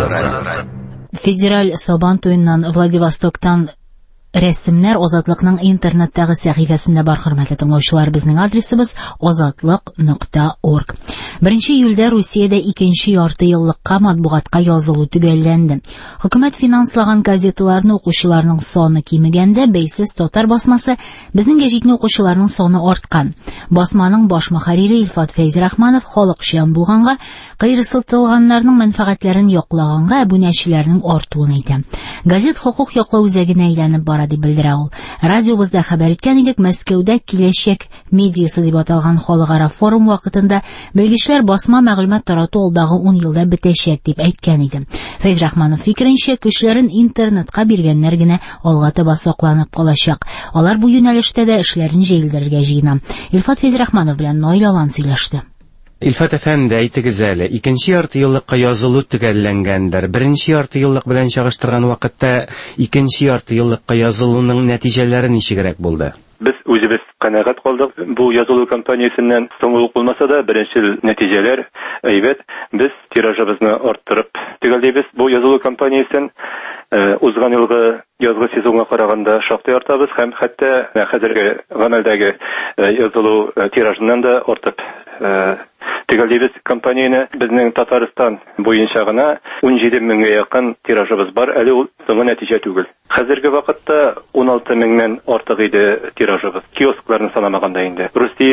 Федераль Сабан туеннан Владивостоктан рәсемнәр Азатлыкның интернеттагы сәхифәсендә бар, хөрмәтле тыңлаучылар. Безнең адресыбыз azatlык.org. 1 июльдә Русиядә 2нче ярты еллыкка матбугатка язылу төгәлләнде. Хөкүмәт финанслаган газеталарны укучыларның саны кимегәндә, бәйсез татар басмасы безнең гәҗитне укучыларның саны арткан. Басманың баш мөхәррире Илфат Фәйзрахманов халыкчан булганга, кыйрсытылганнарның мәнфәгатьләрен яклаганга, абунәчеләрнең артуын әйтә. Газет хукук яклау үзәгенә әйләнеп бара дип белдерә ул. Радиобызда хәбәр иткән идек, Мәскәүдә киләчәк медиасы дип аталган халыкара форум вакытында белгечләр басма мәгълүмат тарату алдагы 10 елда бетәчәк дип әйткән иде. Фәйзрахманов фикеренчә, көчләрен интернетка биргәннәр генә алга таба сакланып калачак. Алар бу юнәлештә дә эшләрен җәелдерергә җыена. Илфат Фәйзрахманов белән Наил Алан сөйләште. Илфат әфәнде, әйтегез әле, 2нче ярты еллыкка язылу төгәлләнгәндер. 1нче ярты еллык белән чагыштырган вакытта 2нче ярты еллыкка язылуның нәтиҗәләре ничегрәк булды? Без үзебез канәгать калдык. Бу язылу кампаниясеннән соңгылык булмаса да, беренче нәтиҗәләр әйбәт. Біз тиражыбызны арттырып төгәлләйбез. Бу язылу кампаниясен узган елгы язгы сезонга караганда шактый артабыз һәм хәтта хәзерге гамәлдәге язылу тиражыннан да артып төгәлләйбез кампанияне. Безнең Татарстан буенча гына 17 меңгә якын тиражыбыз бар. Әле ул соңгы нәтиҗә түгел. Хәзерге вакытта 16 меңнән артык иде тиражыбыз. Киоскларны санамаганда инде.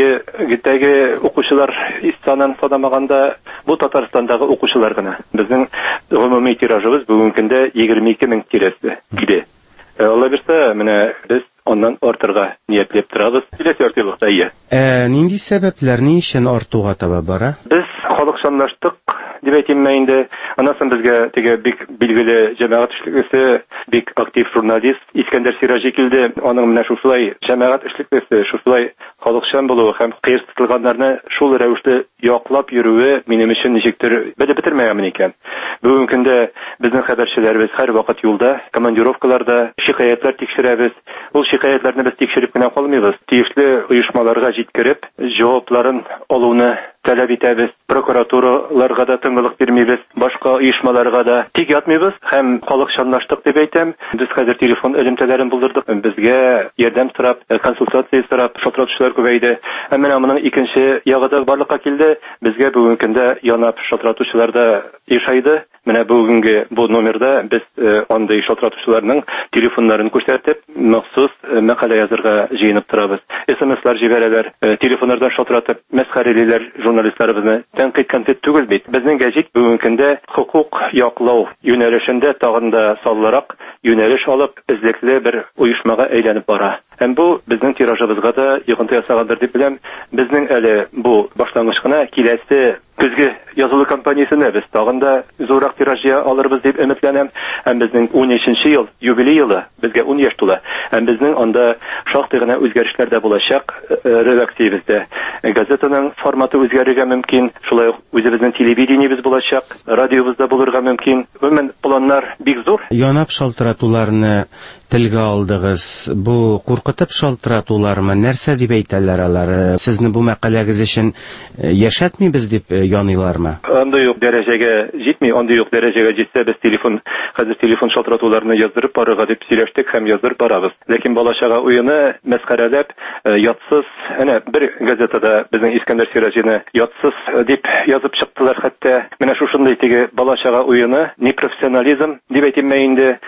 Русиядәге укучылар санын санамаганда бу Татарстандагы укучылар гына. Безнең гомуми тиражыбыз бүгенге көндә 22 мең тирәсе иде. Алла бирсә, менә без ondan артырга ниятләп торабыз. Киләсе яртылыкта ия. Нинди сәбәпләр ни өчен артуга таба бара? Без халыкчанлаштык дип әйтим мен инде. Анасын безгә теге бик билгеле җәмәгать эшлеклесе, бик актив журналист Искәндәр Сиражи килде. Аның менә шулай җәмәгать эшлеклесе, шулай халыкчан булуы һәм кыйрсытылганнарны шул рәвештә яклап йөрүе минем өчен ничектер бетермәгән икән. Бүгенге көндә безнең хәбәрчеләребез һәр вакыт юлда, командировкаларда шикаятьләр тикшерәбез. Ул шикаятьләрне без тикшереп кенә калмыйбыз. Тиешле оешмаларга җиткереп, җавапларын алуны таләп итәбез. Прокуратураларга да тыңгылык бирмибез, башка оешмаларга да тик ятмыйбыз һәм халыкчанлаштык дип әйтәм. Без хәзер телефон элемтәләрен булдырдык. Безгә ярдәм сорап, консультация сорап шалтыратучылар күбәйде. Менә моның икенче ягы да барлыкка килде. Безгә бүгенге көндә янап шалтыратучылар да ишайды. Менә бүгенге бу номерда без андый шалтыратучыларның телефоннарын күрсәтеп, махсус мәкалә язырга җыенып торабыз. СМСлар җибәрәләр, телефоннардан шалтыратып, мәсхәрәлиләр журналистларыбызны. Тәнкыйть түгел бит. Безнең гәҗит бүгенге көндә хукук яклау юнәлешендә тагын да саллырак юнәлеш алып, эзлекле бер оешмага әйләнеп бара. Һәм бу безнең тиражыбызга да йогынты ясагандыр дип беләм. Безнең әле бу башлангыч кына, киләсе көзге язылу кампаниясенә без тагын да зуррак тиражия алырбыз дип өметләнәм. Һәм безнең 13нче ел юбилей елы, безгә 10 яшь тула. Һәм безнең анда шактый гына үзгәрешләр дә булачак редакциябездә. Газетаның форматы үзгәрергә мөмкин, шулай ук үзебезнең телевидениебез булачак, радиобызда булырга мөмкин. Гомумән планнар бик зур. Янап шалтыратуларны телгә алдыгыз. Бу куркытып шалтыратулармы? Нәрсә дип әйтәләр алар? Сезне бу мәкаләгез өчен яшәтмибез дип яныйлармы? Андый юк дәрәҗәгә җитми, андый юк дәрәҗәгә җитсә, без хәзер телефон шалтыратуларны яздырып барырга дип сөйләштек һәм яздырып барабыз. Ләкин балачага уены мәскәрәләп, ятсыз, әнә бер газетада безнең Искәндәр Сиражины ятсыз дип язып чыктылар хәтта. Менә шушындый теге балачага уены, непрофессионализм дип әйтим мен инде,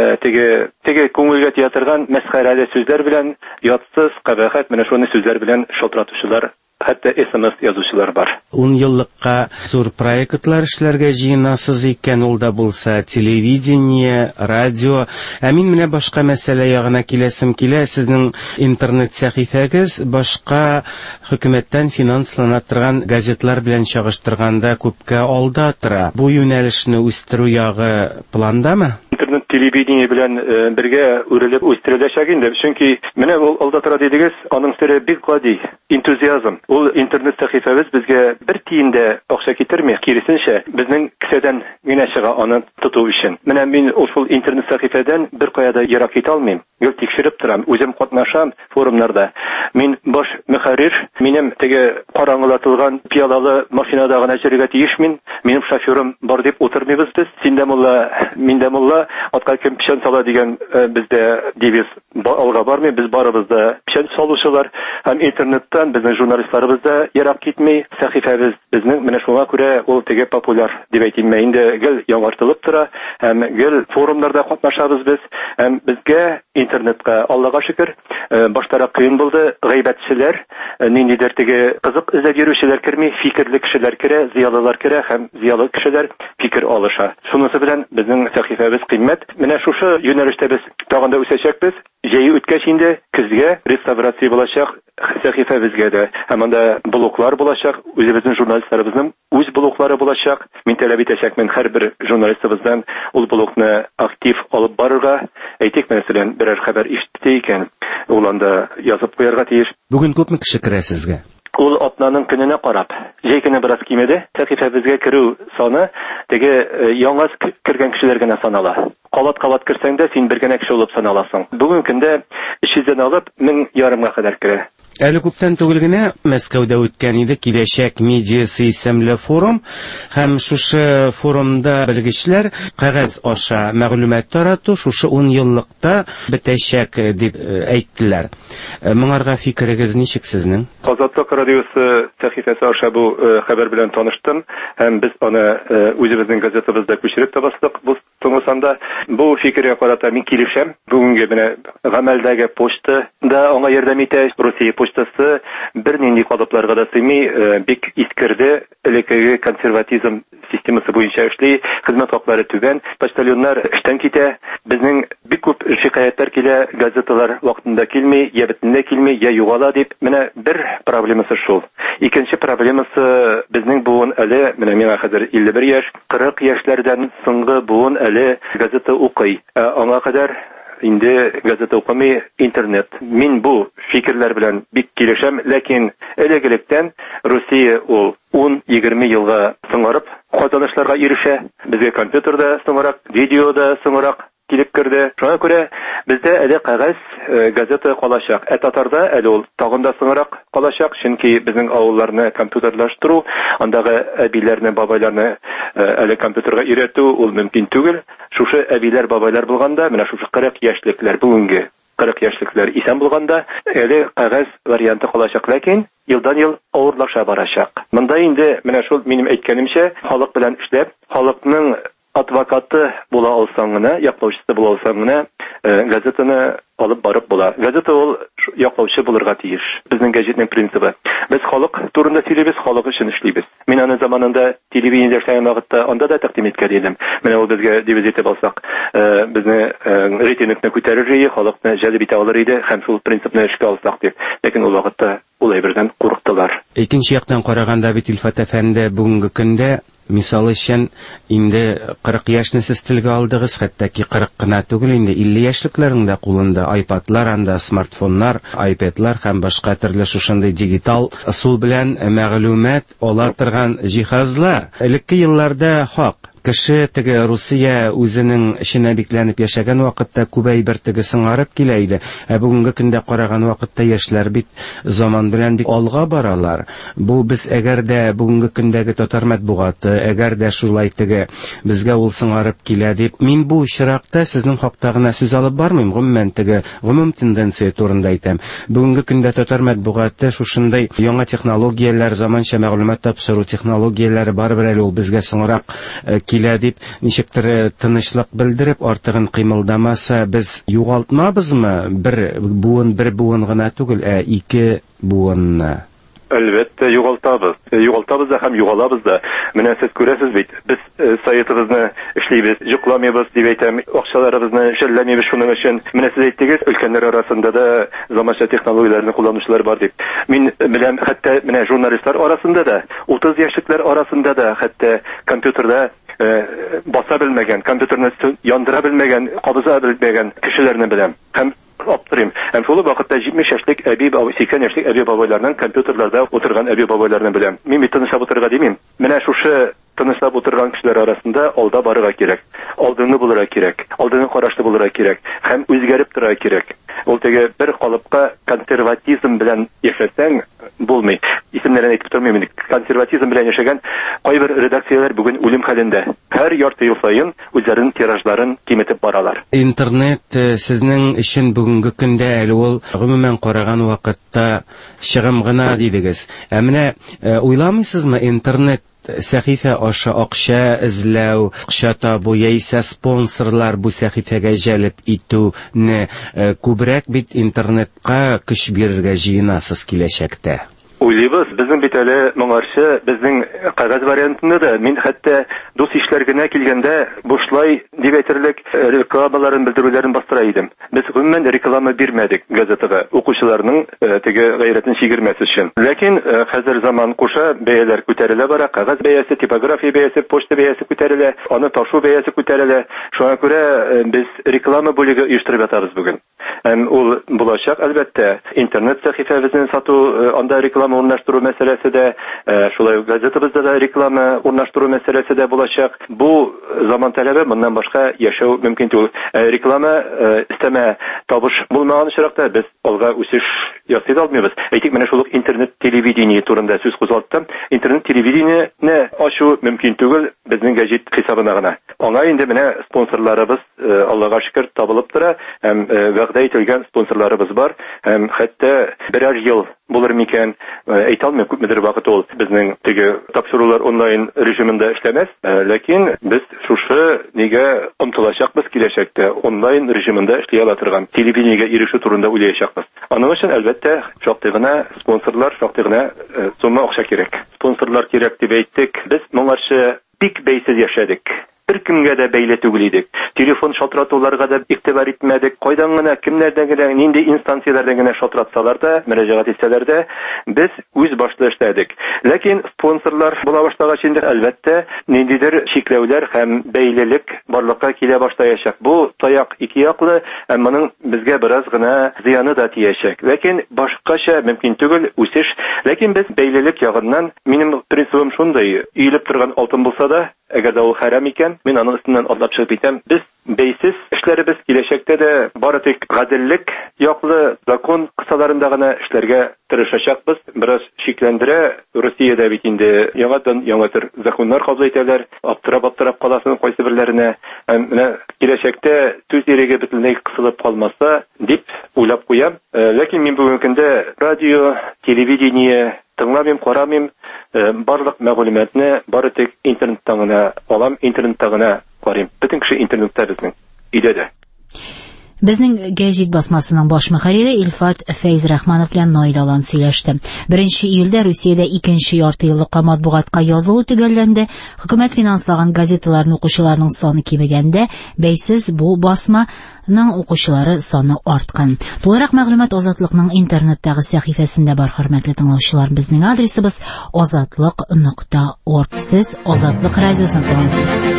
теге күңелгә тия торган мәсхәрәле сүзләр белән ятсыз, кабахәт, менә шуны сүзләр белән шалтыратучылар, хәтта СМС язучылар бар. 10 еллыкка зур проектлар эшләргә җыенасыз икән, ул да булса телевидение, радио. Мин менә башка мәсьәлә ягына киләсем килә. Сезнең интернет сәхифәгез башка хөкүмәттән финанслана торган газетлар белән чагыштырганда күпкә алда тора. Бу юнәлешне үстерү ягы пландамы? Интернет телевидение белән бергә үрелеп үстереләчәк инде. Чөнки менә ул алда тора дидегез, аның сәре бик гади, энтузиазм. Ул интернет сәхифәбез безгә бер тиендә акча китерми, киресенчә, безнең кесәдән генә чыга аны тоту өчен. Менә мин ул интернет сәхифәдән бер каяда ерак китә алмыйм. Гел тикшереп торам, үзем катнашам форумнарда. Мин баш мөхәррир, минем теге караңгылатылган пиалалы машинада гына җиргә тиешмин. Минем шоферым бар дип утырмыйбыз без. Синдә мулла, миндә мулла, атка кем печән сала дигән бездә девиз алга бармый. Без барыбыз да печән салучылар. Һәм интернеттан безнең журналистларыбыз да ерак китми. Сәхифәбез безнең менә шуңа күрә ул теге популяр дип әйтим. Инде гел яңартылып тора. Һәм гел форумнарда катнашабыз без. Һәм безгә интернетка, Аллага шөкер, баштарак кыен булды. Гайбәтчеләр, ниндидер теге кызык эзләп йөрүчеләр керми, фикерле кешеләр керә, зыялылар керә һәм зыялы кешеләр фикер алыша. Шунысы белән безнең сәхифәбез кыйммәт. Менә шушы юнәлештә без тагын да үсәчәкбез. Җәй үткәч инде көзгә реставрация булачак сәхифәбезгә дә. Һәм анда блоглар булачак, үзебезнең журналистларыбызның үз блоглары булачак. Мин таләп итәчәкмен һәрбер журналистыбыздан ул блогны актив алып барырга. Әйтик, мәсәлән, берәр хәбәр ишетте икән, ул анда язып куярга тиеш. Бүген күпме кеше керә сезгә? Ул атнаның көненә карап, җәй көне бераз кимеде. Сәхифәбезгә керү саны теге яңа кергән кешеләр генә санала. Калат керсәң дә син бер генә кеше булып саналасың. Бүген көндә 300-дән алып 1000 кадәр керә. Әле күптән түгел генә Мәскәүдә үткән иде киләчәк медиасы исемле форум, һәм шушы форумда белгечләр кәгазь аша мәгълүмат тарату шушы 10 еллыкта бетәчәк дип әйттеләр. Моңарга фикерегез ничек сезнең? Азатлык радиосы сәхифәсе аша бу хәбәр белән таныштым, һәм без аны үзебезнең газетабызда күчереп тә бастык. Бу соңгысында бу фикергә карата мин килешәм. Бүгенге менә гамәлдәге почта да аңа ярдәм итә. Россия почтасы бернинди калыпларга да сыймый, бик искерде, элекеге консерватизм системасы буенча эшли, хезмәт хаклары түбән, почтальоннар эштән китә. Безнең бик күп шикаятлар килә, газеталар вакытында килми, я бөтенләй килми, я югала дип. Менә бер проблемасы шул. Икенче проблемасы безнең буын әле, менә миңа хәзер 51 яшь, 40 яшьләрдән соңгы буын әле газета укый. Аңа кадәр инде газета укымый, интернет. Мин бу фикерләр белән бик килешәм, ләкин элек-электән Россия ул 10-20 елга соңарып казанышларга ирешә. Безгә компьютерда соңарак, видеода соңарак килеп керде. Шуңа күрә бездә әле кәгазь газета калачак. Татарда әле ул тагын да соңарак калачак, чөнки безнең авылларны компьютерлаштыру, андагы әбиләрне, бабайларны әле компьютерга өйрәтү ул мөмкин түгел. Шушы әбиләр, бабайлар булганда, менә шушы 40 яшьлекләр, бүгенге 40 яшьлекләр исән булганда, әле кәгазь варианты калачак, ләкин елдан-ел авырлаша барачак. Монда инде менә шул минем әйткәнемчә, халык белән эшләп, халыкның адвокаты була алсаң гына, яклаучысы була алсаң гына, газетаны алып барып була. Газета ул яклаучы булырга тиеш. Безнең газетның принцибы. Без халык турында сөйлибез, халык өчен эшлибез. Мин аны заманында телевидениедә эшләгән вакытта анда да тәкъдим иткән идем. Менә ул безгә девиз итеп алсак, безне рейтингны күтәрер иде, халыкны җәлеп итә алыр иде, һәм шул принципны эшкә алсак дип. Ләкин ул вакытта ул әйбердән курыктылар. Икенче яктан караганда бит Илфат әфәнде бүгенге көндә мисал өчен инде 40 яшьне сез телгә алдыгыз, хәтта ки 40 кына түгел, инде 50 яшьлекләрнең дә кулында айпадлар, анда смартфоннар, айпедлар һәм башка төрле шушындый дигитал ысул белән мәгълүмат ала торган җиһазлар. Элекке елларда хак кеше теге Русия үзенең эшенә бикләнеп яшәгән вакытта күбәй бер теге сыңарып килә иде. Бүгенге көндә караган вакытта яшьләр бит заман белән бик алга баралар. Бу без әгәр дә бүгенге көндәге татар матбугаты, әгәр дә шулай теге безгә ул сыңарып килә дип, мин бу чиракта сезнең хакта гына сүз алып бармыйм, гомумән теге гомум тенденция турында әйтәм. Бүгенге көндә татар матбугаты шушындай яңа технологияләр, заманча мәгълүмат тапшыру технологияләре барыбер әле ул безгә сыңарак килә дип, ничектер тынычлык белдереп, артыгын кыймылдамаса, без югалтмабызмы бер буын гына түгел, 2 буынны? Әлбәттә югалтабыз. Югалтабыз да һәм югалабыз да. Менә сез күрәсез бит, без сайтыбызны эшлибез, йокламыйбыз дип әйтәм, акчаларыбызны шәлләмибез шуның өчен. Менә сез әйттегез, өлкәннәр арасында да заманча технологияләрне кулланучылар бар дип. Мин беләм, хәтта менә журналистлар арасында да, 30 яшьлекләр арасында да, хәтта компьютерда баса белмәгән, компьютерны яндыра белмәгән, кабыза белмәгән кешеләрне беләм. Һәм аптырыйм. Һәм шул вакытта 70 яшьлек әби, 80 яшьлек әби бабайларның компьютерларда утырган әби бабайларны беләм. Мин тынычлап утырырга димим. Менә шушы тынычлап утырган кешеләр арасында алда барырга кирәк. Алдынгы булырга кирәк. Алдынгы карашлы булырга кирәк. Һәм үзгәреп торырга кирәк. Ул теге бер калыпка консерватизм белән яшәсәң булмый. Исемнәрен әйтеп тормыйм. Консерватизм белән яшәгән кайбер редакцияләр бүген үлем хәлендә. Һәр ярты ел саен үзләренең тиражларын киметеп баралар. Интернет сезнең өчен бүгенге көндә әле ул гомумән караган вакытта чыгым гына дидегез. Ә менә уйламыйсызмы, интернет сәхифә аша акча эзләү, акча табу яисә спонсорлар бу сәхифәгә җәлеп итүне күбрәк бит интернетка көч бирергә җыенасыз киләчәктә? Уйлыйбыз, безнең бит әле моңарчы, безнең кагаз вариантында да мин хәтта дус ишләргә килгәндә бушлай дип әйтерлек рекламаларын белдерүләрен бастыра идем. Без гомумән реклама бирмәдек газетага, укучыларның теге гайрәтен чигермәс өчен. Ләкин хәзер заман куша, бәяләр күтәрелә бара, кагаз бәясе, типография бәясе, почта бәясе күтәрелә, аны ташу бәясе күтәрелә. Шуңа күрә без реклама бүлеге оештырып ятабыз бүген. Ул булачак, әлбәттә, интернет сәхифәбезне сату, анда реклама урнаштыру мәсьәләсе дә, шулай газетабызда да реклама урнаштыру мәсьәләсе дә булачак. Бу заман таләбе, моннан башка яшәү мөмкин түгел. Реклама истәмә табыш булмаган чиракта без алга үсеш ясый алмыйбыз. Әйтик, менә шул интернет телевидение турында сүз кузгаттым. Интернет телевидениене ачу мөмкин түгел безнең гәҗит хисабына гына. Аңа инде менә спонсорларыбыз, Аллага шөкер, табылып тора, һәм вәгъдә ителгән спонсорларыбыз бар. Һәм хәтта берәр ел булыр микән, әйтә алмыйм, күпмедер вакыт ул безнең теге тапшырулар онлайн режимында эшләмәс, ләкин без шушы нигә омтылачакбыз киләчәктә, онлайн режимында эшли ала торган телевидениегә ирешү турында уйлаячакбыз. Аның өчен әлбәттә шактый гына спонсорлар, шактый гына сумма акча кирәк. Спонсорлар кирәк дип әйттек. Без моңарчы бик бәйсез яшәдек. Беркемгә дә бәйле түгел идек. Телефон шалтыратуларга да игътибар итмәдек. Кайдан гына, кемнәрдән генә, нинди инстанцияләрдән генә шалтыратсалар да, мөрәҗәгать итсәләр дә, без үз башлы эшләдек. Ләкин спонсорлар була башлагач инде әлбәттә ниндидер чикләүләр һәм бәйлелек барлыкка килә башлаячак. Бу таяк ике яклы, һәм моның безгә бераз гына зыяны да тиячәк. Ләкин башкача мөмкин түгел үсеш. Ләкин без бәйлелек ягыннан, минем принцибым шундый, өелеп торган алтын булса да, әгәр дә ул харам икән, мин аның өстеннән атлап чыгып китәм. Без бәйсез эшләребез киләчәктә дә бары тик гаделлек яклы закон кысаларында гына эшләргә тырышачакбыз. Бераз шикләндерә. Россиядә бит инде яңа төр законнар кабул итәләр. Аптырап каласың кайсы берләренә. Менә киләчәктә түз иреге бөтенләй кысылып калмаса дип уйлап куям. Ләкин мин бүгенге көндә радио, телевидение тыңламыйм, карамыйм, барлык мәгълүматны бары тик интернеттан гына алам, интернеттан гына карыйм. Бөтен кеше интернетта безнең идәдә. Безнең гәҗит басмасының баш мөхәррире Илфат Фәйз Рахманов белән Наил Алан сөйләште. 1 июльдә Русиядә 2нче ярты еллыкка матбугатка язылу төгәлләнде. Хөкүмәт финанслаган газеталарны укучыларның саны кимегәндә, бәйсез бу басманың укучылары саны арткан. Тулырак мәгълүмат Азатлыкның интернеттагы сәхифәсендә бар, хөрмәтле тыңлаучылар. Безнең адресыбыз azatlык.org. Сез Азатлык радиосын тыңлыйсыз.